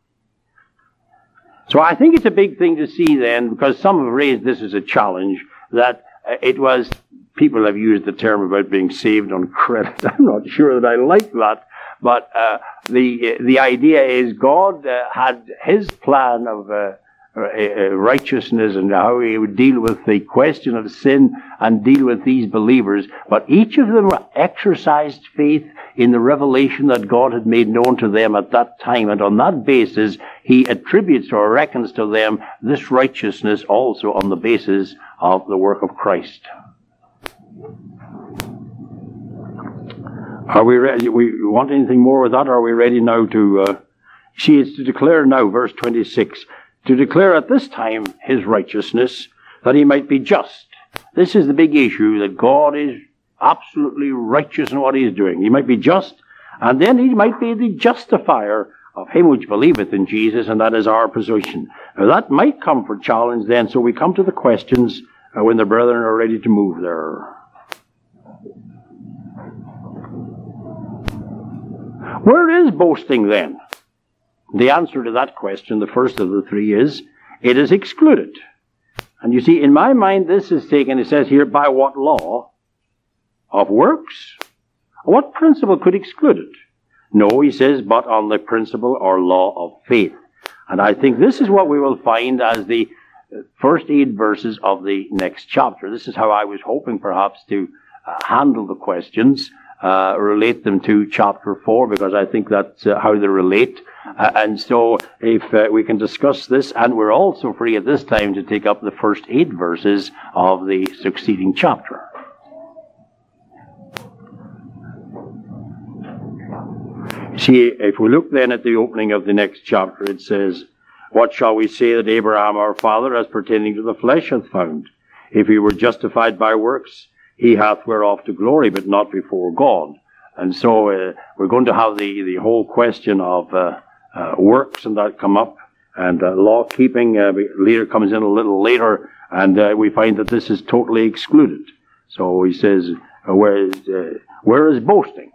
So I think it's a big thing to see then, because some have raised this as a challenge, that uh, it was, people have used the term about being saved on credit. I'm not sure that I like that, but uh, the the idea is God uh, had His plan of uh, uh, righteousness and how He would deal with the question of sin and deal with these believers, but each of them exercised faith in the revelation that God had made known to them at that time, and on that basis He attributes or reckons to them this righteousness also on the basis of the work of Christ. Are we ready? We want anything more with that? Or are we ready now to uh, see? It's to declare now, verse twenty-six, to declare at this time His righteousness, that He might be just. This is the big issue, that God is absolutely righteous in what He is doing. He might be just, and then He might be the justifier of him which believeth in Jesus, and that is our position. Now that might come for challenge then, so we come to the questions uh, when the brethren are ready to move there. Where is boasting then? The answer to that question, the first of the three, is it is excluded. And you see, in my mind, this is taken, it says here, by what law? Of works? What principle could exclude it? No, he says, but on the principle or law of faith. And I think this is what we will find as the first eight verses of the next chapter. This is how I was hoping perhaps to uh, handle the questions, uh, relate them to chapter four, because I think that's uh, how they relate. Uh, and so if uh, we can discuss this, and we're also free at this time to take up the first eight verses of the succeeding chapter. See, if we look then at the opening of the next chapter, it says, what shall we say that Abraham our father, as pertaining to the flesh, hath found? If he were justified by works, he hath whereof to glory, but not before God. And so uh, we're going to have the, the whole question of uh, uh, works and that come up, and uh, law-keeping uh, later comes in a little later, and uh, we find that this is totally excluded. So he says, uh, where is, uh, where is boasting?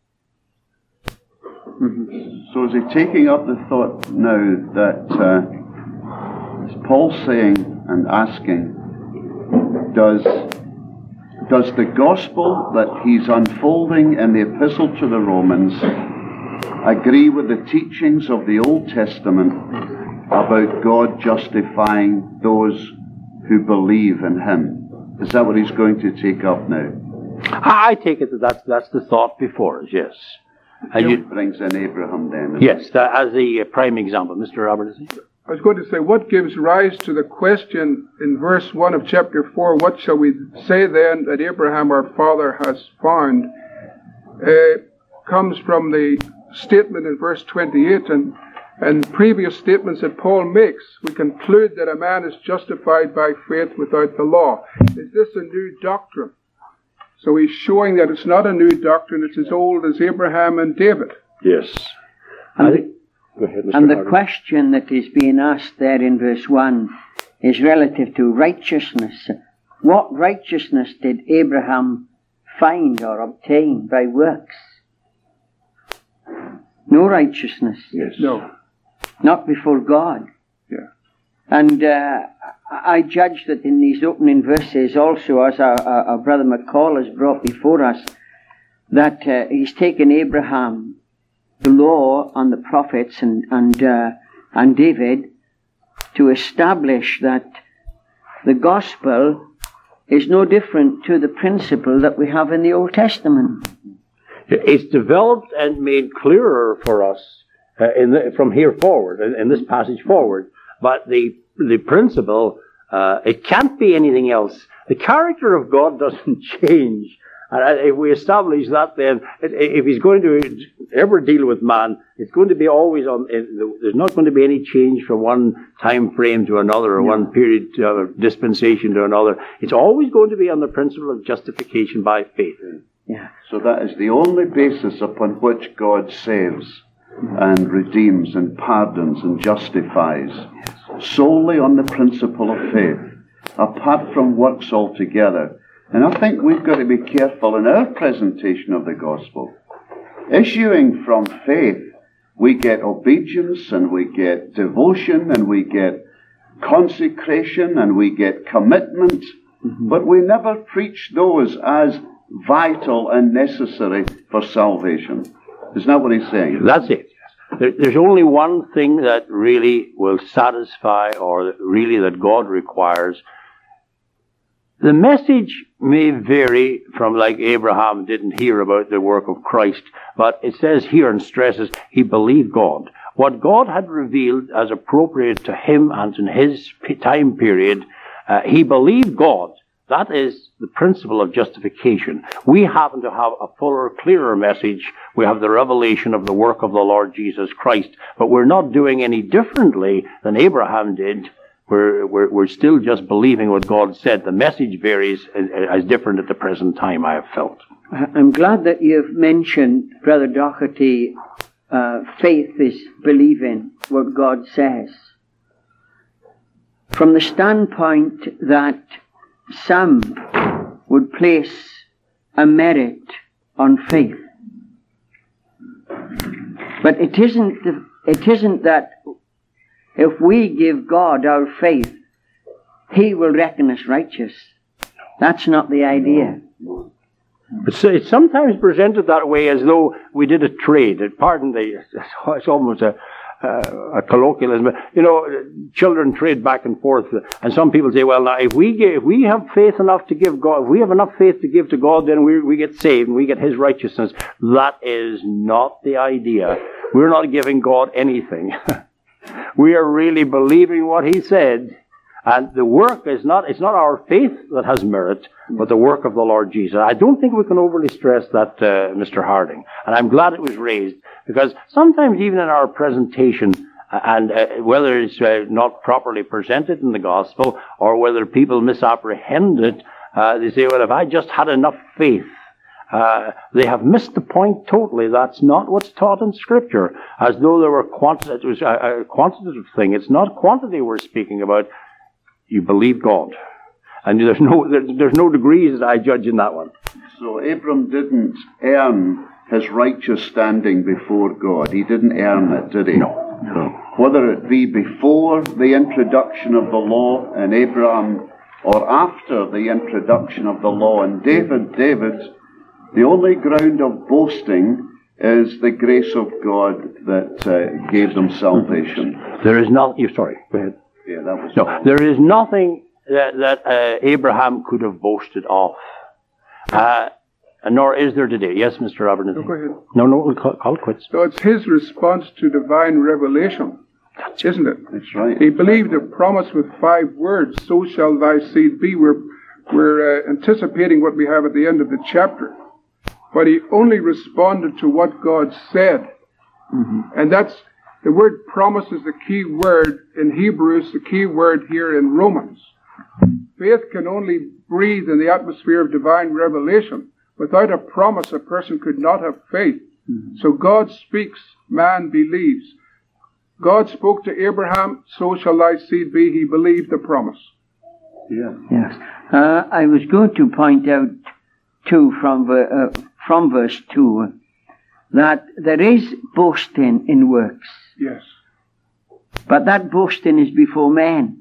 So is he taking up the thought now that uh, is Paul saying and asking, does does the gospel that he's unfolding in the epistle to the Romans agree with the teachings of the Old Testament about God justifying those who believe in Him? Is that what he's going to take up now? I take it that that's, that's the thought before us, yes. And it brings in Abraham then. Yes, that, as the prime example. Mister Robertson? I was going to say, what gives rise to the question in verse one of chapter four, what shall we say then that Abraham our father has found, uh, comes from the statement in verse twenty-eight and, and previous statements that Paul makes. We conclude that a man is justified by faith without the law. Is this a new doctrine? So he's showing that it's not a new doctrine, it's as old as Abraham and David. Yes. And, think, go ahead, Mister and the Harden. question that is being asked there in verse one is relative to righteousness. What righteousness did Abraham find or obtain by works? No righteousness. Yes. No. Not before God. Yeah. And uh, I judge that in these opening verses also, as our, our, our brother McCall has brought before us, that uh, he's taken Abraham, the law and the prophets and and, uh, and David to establish that the gospel is no different to the principle that we have in the Old Testament. It's developed and made clearer for us uh, in the, from here forward, in, in this passage forward. But the the principle, uh, it can't be anything else. The character of God doesn't change. And if we establish that, then if He's going to ever deal with man, it's going to be always on. There's not going to be any change from one time frame to another, or one period to, or dispensation to another. It's always going to be on the principle of justification by faith. Yeah. So that is the only basis upon which God saves and redeems and pardons and justifies. Solely on the principle of faith, apart from works altogether. And I think we've got to be careful in our presentation of the gospel. Issuing from faith, we get obedience and we get devotion and we get consecration and we get commitment, mm-hmm. but we never preach those as vital and necessary for salvation. Isn't that what he's saying? That's it. There, there's only one thing that really will satisfy, or really that God requires. The message may vary from, like Abraham didn't hear about the work of Christ, but it says here and stresses he believed God. What God had revealed as appropriate to him and in his time period, uh, he believed God. That is the principle of justification. We happen to have a fuller, clearer message. We have the revelation of the work of the Lord Jesus Christ, but we're not doing any differently than Abraham did. We're, we're, we're still just believing what God said. The message varies as, as different at the present time, I have felt. I'm glad that you've mentioned, Brother Doherty, uh, faith is believing what God says. From the standpoint that some would place a merit on faith. But it isn't, it isn't that if we give God our faith, He will reckon us righteous. That's not the idea. It's, it's sometimes presented that way, as though we did a trade. Pardon the, it's almost a, uh, a colloquialism. But, you know, children trade back and forth. And some people say, well, now, if we give, if we have faith enough to give God, if we have enough faith to give to God, then we, we get saved and we get His righteousness. That is not the idea. We're not giving God anything. We are really believing what He said. And the work is not, it's not our faith that has merit, but the work of the Lord Jesus. I don't think we can overly stress that, uh, Mister Harding. And I'm glad it was raised, because sometimes even in our presentation, uh, and uh, whether it's uh, not properly presented in the gospel, or whether people misapprehend it, uh, they say, well, if I just had enough faith, Uh, they have missed the point totally. That's not what's taught in Scripture, as though there were quanti- it was a, a quantitative thing. It's not quantity we're speaking about. You believe God. And there's no, there, there's no degrees that I judge in that one. So Abram didn't earn his righteous standing before God. He didn't earn it, did he? No. no. Whether it be before the introduction of the law in Abraham, or after the introduction of the law in David, David, the only ground of boasting is the grace of God that uh, gave them salvation. There is not, you're sorry, go ahead. Yeah, that was No, all. there is nothing that, that uh, Abraham could have boasted of. Uh, nor is there today. Yes, Mister Robert? No, go ahead. No, no, we'll call, call it quits. So it's his response to divine revelation, isn't it? That's right. He believed the promise with five words, so shall thy seed be. We're, we're uh, anticipating what we have at the end of the chapter. But he only responded to what God said. Mm-hmm. And that's, the word promise is the key word in Hebrews, the key word here in Romans. Faith can only breathe in the atmosphere of divine revelation. Without a promise, a person could not have faith. Mm-hmm. So God speaks, man believes. God spoke to Abraham, so shall thy seed be. He believed the promise. Yeah. Yes. Uh, I was going to point out, too, from the... Uh, from verse two, that there is boasting in works. Yes. But that boasting is before men.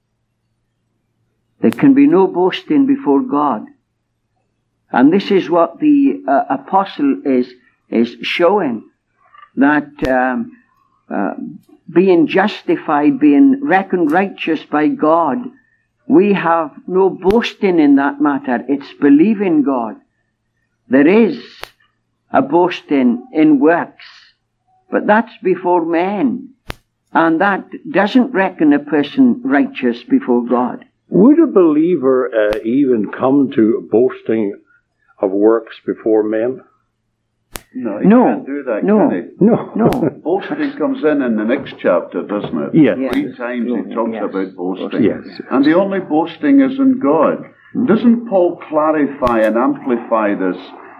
There can be no boasting before God. And this is what the uh, apostle is, is showing, that um, uh, being justified, being reckoned righteous by God, we have no boasting in that matter. It's believing God. There is a boasting in works, but that's before men, and that doesn't reckon a person righteous before God. Would a believer uh, even come to boasting of works before men? No, he No, can't do that, no, can he? No. no. Boasting comes in in the next chapter, doesn't it? Yes. Three Yes. times he talks Yes. about boasting. Yes. And the only boasting is in God. Doesn't Paul clarify and amplify this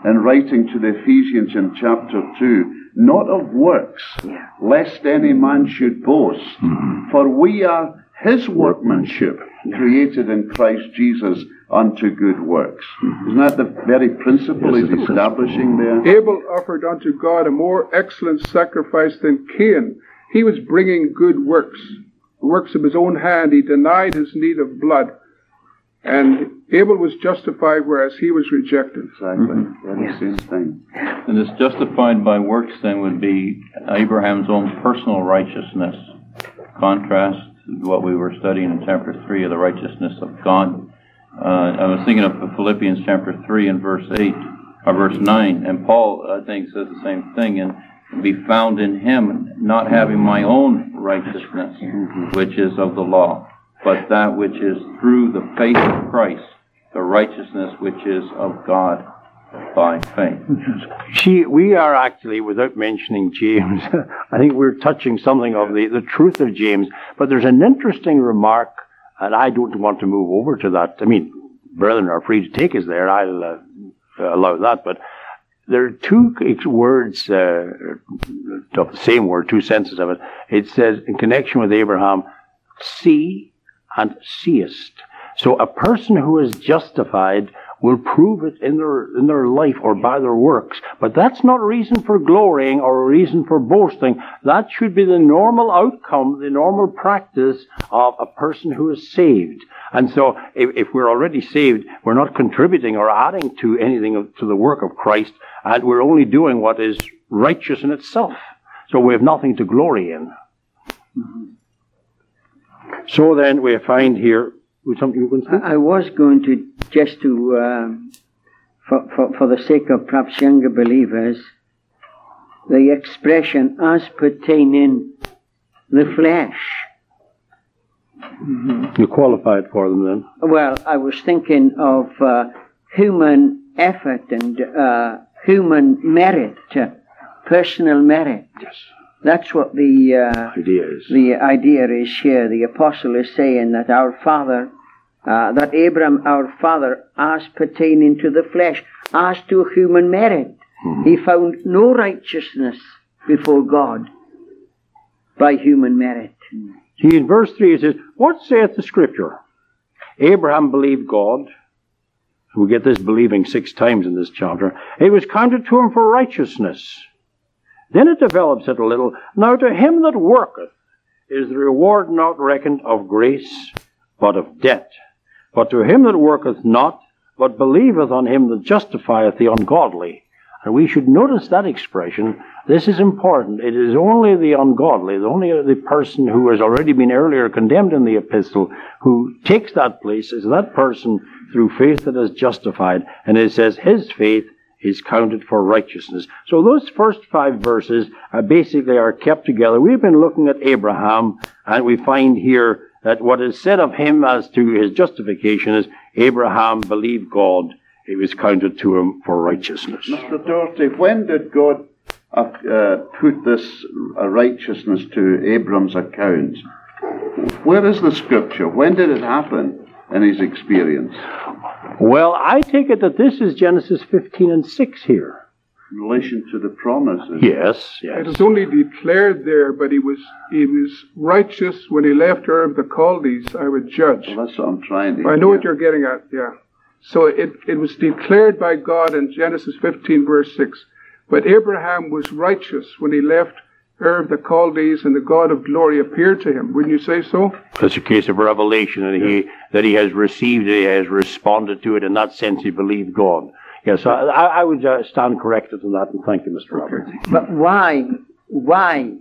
in writing to the Ephesians in chapter two, not of works, Yeah. lest any man should boast, for we are his workmanship, created in Christ Jesus unto good works. Isn't that the very principle Yes, he's it's the establishing there? Abel offered unto God a more excellent sacrifice than Cain. He was bringing good works, works of his own hand. He denied his need of blood. And Abel was justified, whereas he was rejected. Exactly, very same thing. And this justified by works then would be Abraham's own personal righteousness. Contrast to what we were studying in chapter three of the righteousness of God. Uh, I was thinking of Philippians chapter three and verse eight, or verse nine, and Paul, I think, says the same thing, and be found in him, not having my own righteousness, which is of the law, but that which is through the faith of Christ, the righteousness which is of God by faith. See, we are actually, without mentioning James, I think we're touching something of the, the truth of James, but there's an interesting remark, and I don't want to move over to that. I mean, brethren are free to take us there, I'll uh, allow that, but there are two words, uh, of the same word, two senses of it. It says, in connection with Abraham, see and seest. So a person who is justified will prove it in their in their life or by their works. But that's not a reason for glorying or a reason for boasting. That should be the normal outcome, the normal practice of a person who is saved. And so if, if we're already saved, we're not contributing or adding to anything of, to the work of Christ, and we're only doing what is righteous in itself. So we have nothing to glory in. Mm-hmm. So then we find here, something you can say? I was going to, just to, um, for, for, for the sake of perhaps younger believers, the expression as pertaining the flesh. Mm-hmm. You qualified for them then? Well, I was thinking of uh, human effort and uh, human merit, uh, personal merit. Yes. That's what the uh, idea is. The idea is here. The apostle is saying that our father, uh, that Abraham, our father, as pertaining to the flesh, as to human merit, mm-hmm. he found no righteousness before God by human merit. See, in verse three it says, what saith the Scripture? Abraham believed God. We get this believing six times in this chapter. It was counted to him for righteousness. Then it develops it a little. Now to him that worketh is the reward not reckoned of grace, but of debt. But to him that worketh not, but believeth on him that justifieth the ungodly. And we should notice that expression. This is important. It is only the ungodly, only the person who has already been earlier condemned in the epistle, who takes that place, is that person through faith that is justified. And it says his faith is counted for righteousness. So those first five verses uh, basically are kept together. We've been looking at Abraham, and we find here that what is said of him as to his justification is Abraham believed God. It was counted to him for righteousness. Mister Doherty, when did God uh, uh, put this uh, righteousness to Abram's account? Where is the Scripture? When did it happen in his experience? Well, I take it that this is Genesis fifteen and six here. In relation to the promises. Yes, yes. It was only declared there, but he was he was righteous when he left Ur of the Chaldees, I would judge. Well, that's what I'm trying to I know what you're getting at, yeah. So it, it was declared by God in Genesis fifteen, verse six. But Abraham was righteous when he left Ur of the Chaldees, and the God of glory appeared to him. Wouldn't you say so? It's a case of revelation, and he that he has received it, he has responded to it. In that sense, he believed God. Yes, I, I would uh, stand corrected in that, and thank you, Mister Roberts. But why, why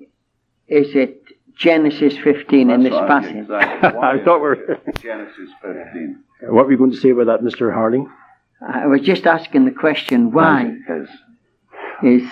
is it Genesis fifteen That's in this right, passage? Exactly. Why I thought we were... Genesis fifteen. What were you going to say about that, Mister Harding? I was just asking the question, why Yes. is...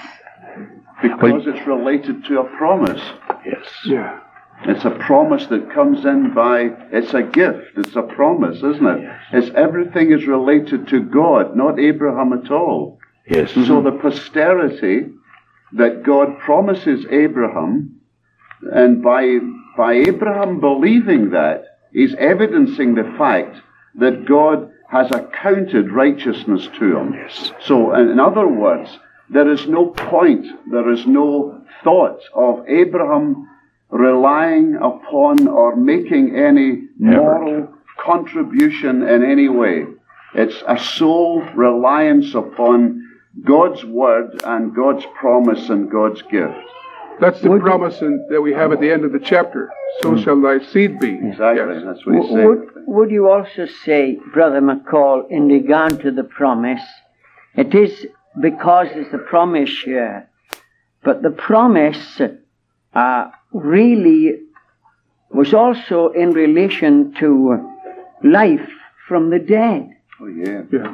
Because it's related to a promise. Yes. Yeah. It's a promise that comes in by, it's a gift, it's a promise, isn't it? Yes. It's everything is related to God, not Abraham at all. Yes. So the posterity that God promises Abraham, and by, by Abraham believing that, he's evidencing the fact that God has accounted righteousness to him. Yes. So, in other words, there is no point, there is no thought of Abraham relying upon or making any moral contribution in any way. It's a sole reliance upon God's word and God's promise and God's gift. That's the would promise in, that we have at the end of the chapter. So mm. shall thy seed be. Exactly, yes. That's what he's saying. Would, would you also say, Brother McCall, in regard to the promise, it is because it's the promise here, but the promise uh, really was also in relation to life from the dead. Oh, yeah. Yeah.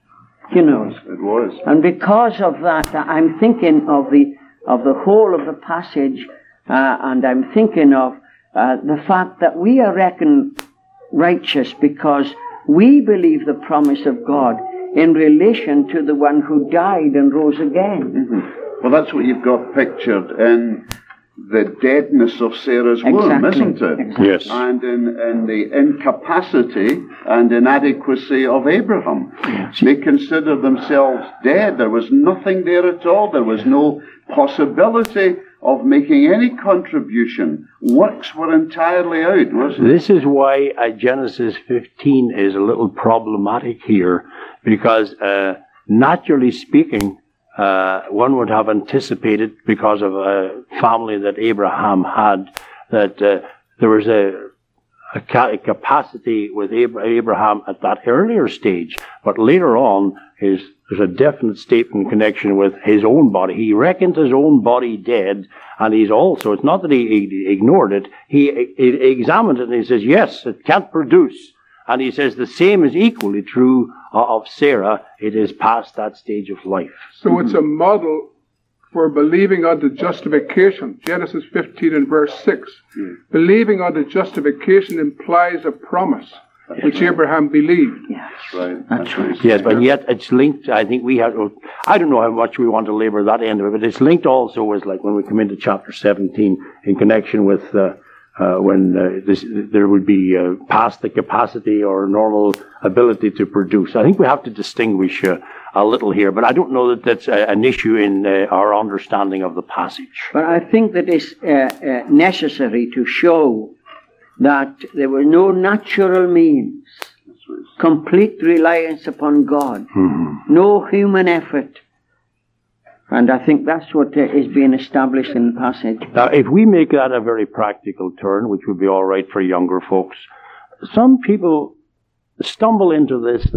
You know. It was. And because of that, I'm thinking of the of the whole of the passage, uh, and I'm thinking of uh, the fact that we are reckoned righteous because we believe the promise of God in relation to the one who died and rose again. Mm-hmm. Well, that's what you've got pictured in the deadness of Sarah's womb, Exactly. isn't it? Exactly. Yes. And in, in the incapacity and inadequacy of Abraham. Yes. They considered themselves dead. There was nothing there at all. There was no possibility of making any contribution. Works were entirely out, wasn't it? This is why uh, Genesis fifteen is a little problematic here, because uh, naturally speaking, uh, one would have anticipated, because of a family that Abraham had, that uh, there was a, a, ca- a capacity with Ab- Abraham at that earlier stage, but later on, his there's a definite statement in connection with his own body. He reckoned his own body dead, and he's also, it's not that he, he ignored it, he, he examined it and he says, yes, it can't produce. And he says the same is equally true of Sarah. It is past that stage of life. So it's a model for believing unto justification. Genesis fifteen and verse six. Yeah. Believing unto justification implies a promise, which Abraham believed. Yes. That's right. That's That's right. right. Yes, but yet it's linked. I think we have, I don't know how much we want to labor that end of it, but it's linked also with, like, when we come into chapter seventeen, in connection with uh, uh, when uh, this, there would be uh, past the capacity or normal ability to produce. I think we have to distinguish uh, a little here, but I don't know that that's uh, an issue in uh, our understanding of the passage. But I think that it's uh, uh, necessary to show that there were no natural means, complete reliance upon God, Mm-hmm. no human effort. And I think that's what uh, is being established in the passage. Now, if we make that a very practical turn, which would be all right for younger folks, some people stumble into this